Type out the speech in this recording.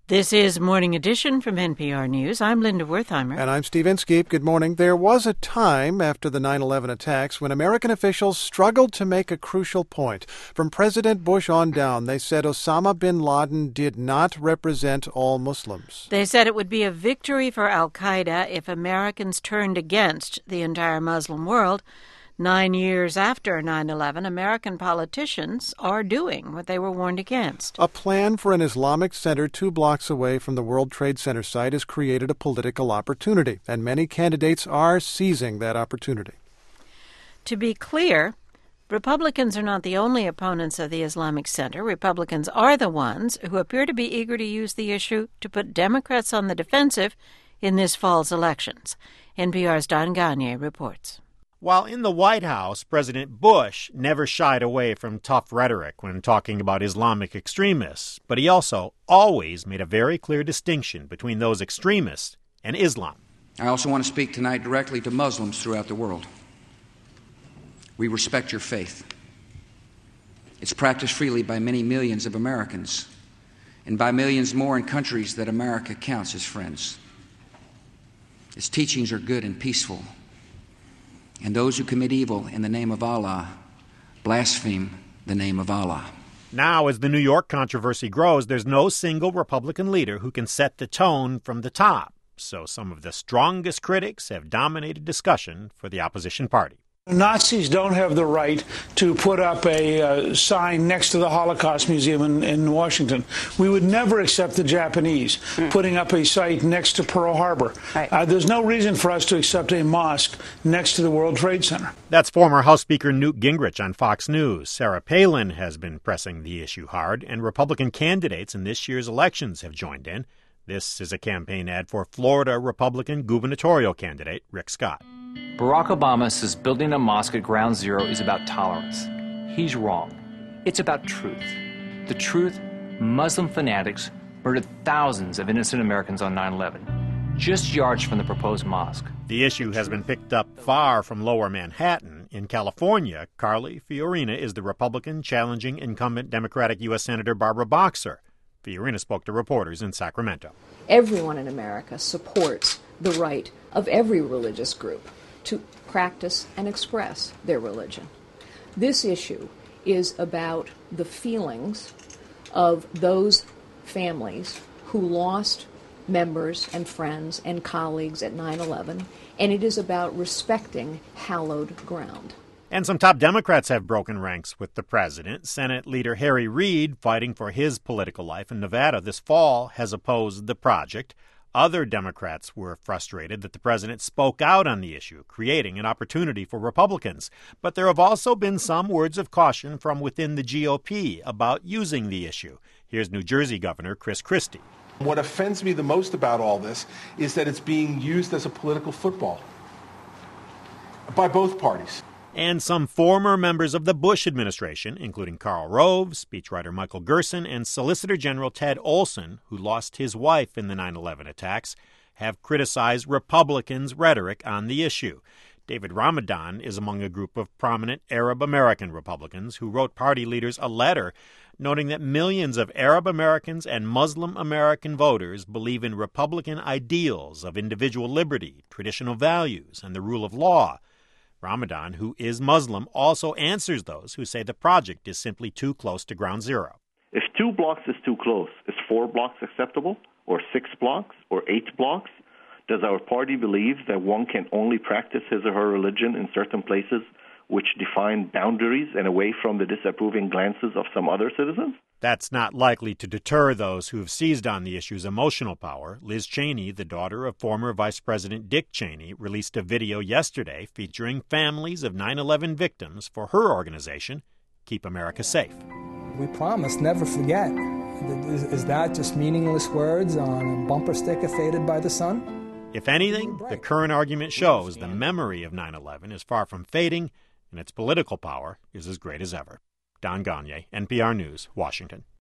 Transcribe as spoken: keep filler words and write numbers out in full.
This is Morning Edition from N P R News. I'm Linda Wertheimer. And I'm Steve Inskeep. Good morning. There was a time after the nine eleven attacks when American officials struggled to make a crucial point. From President Bush on down, they said Osama bin Laden did not represent all Muslims. They said it would be a victory for al-Qaeda if Americans turned against the entire Muslim world. Nine years after nine eleven, American politicians are doing what they were warned against. A plan for an Islamic center two blocks away from the World Trade Center site has created a political opportunity, and many candidates are seizing that opportunity. To be clear, Republicans are not the only opponents of the Islamic Center. Republicans are the ones who appear to be eager to use the issue to put Democrats on the defensive in this fall's elections. N P R's Don Gonyea reports. While in the White House, President Bush never shied away from tough rhetoric when talking about Islamic extremists, but he also always made a very clear distinction between those extremists and Islam. I also want to speak tonight directly to Muslims throughout the world. We respect your faith. It's practiced freely by many millions of Americans and by millions more in countries that America counts as friends. Its teachings are good and peaceful. And those who commit evil in the name of Allah blaspheme the name of Allah. Now, as the New York controversy grows, there's no single Republican leader who can set the tone from the top. So some of the strongest critics have dominated discussion for the opposition party. Nazis don't have the right to put up a uh, sign next to the Holocaust Museum in, in Washington. We would never accept the Japanese mm. putting up a site next to Pearl Harbor. Right. Uh, there's no reason for us to accept a mosque next to the World Trade Center. That's former House Speaker Newt Gingrich on Fox News. Sarah Palin has been pressing the issue hard, and Republican candidates in this year's elections have joined in. This is a campaign ad for Florida Republican gubernatorial candidate Rick Scott. Barack Obama says building a mosque at ground zero is about tolerance. He's wrong. It's about truth. The truth, Muslim fanatics murdered thousands of innocent Americans on nine eleven, just yards from the proposed mosque. The issue has been picked up far from lower Manhattan. In California, Carly Fiorina is the Republican challenging incumbent Democratic U S Senator Barbara Boxer. Fiorina spoke to reporters in Sacramento. Everyone in America supports the right of every religious group to practice and express their religion. This issue is about the feelings of those families who lost members and friends and colleagues at nine eleven, and it is about respecting hallowed ground. And some top Democrats have broken ranks with the president. Senate Leader Harry Reid, fighting for his political life in Nevada this fall, has opposed the project. Other Democrats were frustrated that the president spoke out on the issue, creating an opportunity for Republicans. But there have also been some words of caution from within the G O P about using the issue. Here's New Jersey Governor Chris Christie. What offends me the most about all this is that it's being used as a political football by both parties. And some former members of the Bush administration, including Karl Rove, speechwriter Michael Gerson, and Solicitor General Ted Olson, who lost his wife in the nine eleven attacks, have criticized Republicans' rhetoric on the issue. David Ramadan is among a group of prominent Arab American Republicans who wrote party leaders a letter noting that millions of Arab Americans and Muslim American voters believe in Republican ideals of individual liberty, traditional values, and the rule of law. Ramadan, who is Muslim, also answers those who say the project is simply too close to ground zero. If two blocks is too close, is four blocks acceptable, or six blocks, or eight blocks? Does our party believe that one can only practice his or her religion in certain places which define boundaries and away from the disapproving glances of some other citizens? That's not likely to deter those who have seized on the issue's emotional power. Liz Cheney, the daughter of former Vice President Dick Cheney, released a video yesterday featuring families of nine eleven victims for her organization, Keep America Safe. We promise never forget. Is, is that just meaningless words on a bumper sticker faded by the sun? If anything, the current argument shows the memory of nine eleven is far from fading, and its political power is as great as ever. Don Gonyea, N P R News, Washington.